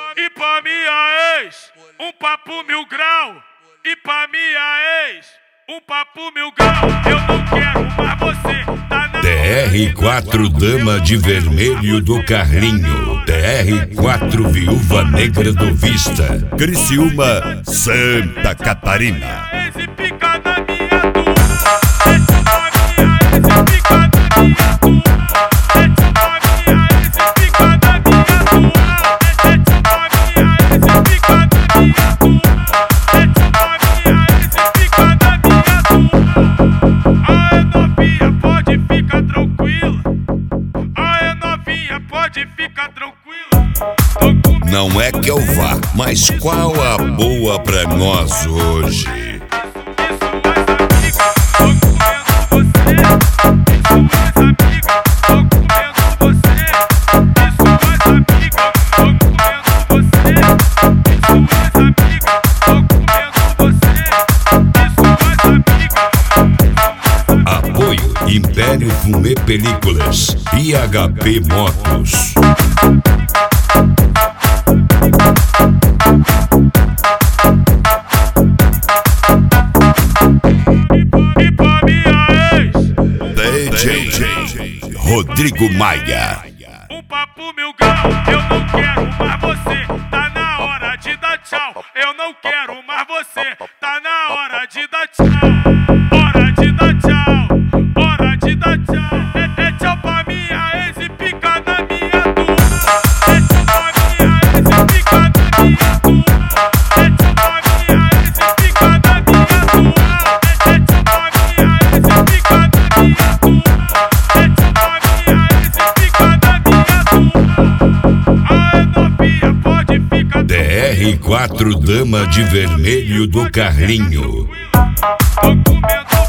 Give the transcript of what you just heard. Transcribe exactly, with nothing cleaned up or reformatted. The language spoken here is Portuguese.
E pra minha ex, um papo mil grau. E pra minha ex, um papo mil grau. Eu não quero mais você, tá na D R quatro Dama de Vermelho do Carlinho, D R quatro Viúva Negra do Vista, Criciúma, Santa Catarina. ex e pica na minha tua. É pra minha ex e pica na minha tua. É pra minha ex e pica na minha tua. É pra minha ex e pica na minha tua. É pra minha ex e pica na minha tua. Aê novinha, pode ficar tranquila. Aê novinha, pode ficar tranquila. Não é que eu vá, mas qual a boa pra nós hoje? Apoio Império Fumê Películas e H P Motos. E pra minha ex, D J Rodrigo Maia. um papo mil grau. Eu não quero mais você, tá na hora de dar tchau. Eu não quero mais você, tá na hora de dar tchau. Hora de dar tchau, hora de dar tchau. É, é tchau pra minha ex e pica na minha tua. É tchau pra minha ex e pica na minha tua. É tchau pra minha ex e pica na minha tua. É tchau pra minha ex e pica na minha tua. É tchau pra minha ex e pica na minha tua. Aê novinha, pode ficar D R quatro Dama de Vermelho do Carlinho. Documento